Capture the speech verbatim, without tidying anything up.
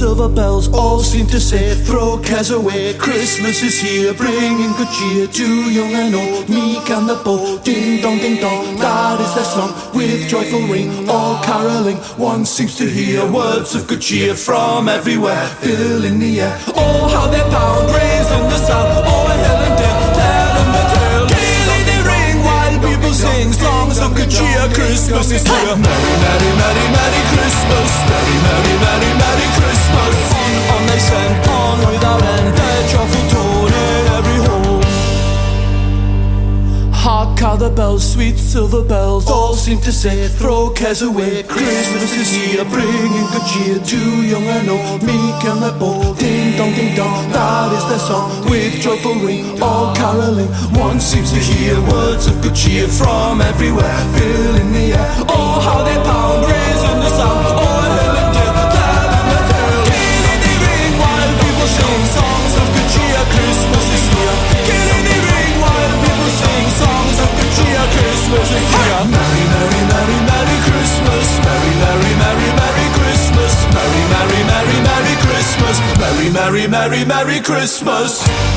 silver bells all seem to say, throw cares away, Christmas is here, bringing good cheer to young and old, meek and the bold. Ding dong, ding dong, that is their song, with joyful ring, all caroling. One seems to hear words of good cheer from everywhere, filling the air. Oh, how they pound, raising the sound, o'er hill and dale, telling the tale. Gaily they ring while people sing songs of good cheer. Christmas is here. Merry, merry, merry, merry Christmas. Merry, merry, merry, merry Christmas. On, on they send, on without end, their joyful tone in every home. Hark how the bells, sweet silver bells, all seem to say, throw cares away, Christmas is here, bringing good cheer to young and old, meek and the bold. Ding dong, ding dong, that is their song, with joyful ring, all caroling. One seems to hear words of good cheer from everywhere, filling the air. Oh, how they pound, raising the sound, o'er hill and dale, telling the tale. Gaily they ring while people sing songs of good cheer. Christmas is here. Gaily they ring while people sing songs of good cheer. Christmas is here. Merry, merry, merry, merry Christmas. Merry, merry, merry, merry Christmas. Merry, merry, merry, merry Christmas. Merry, merry, merry, merry Christmas.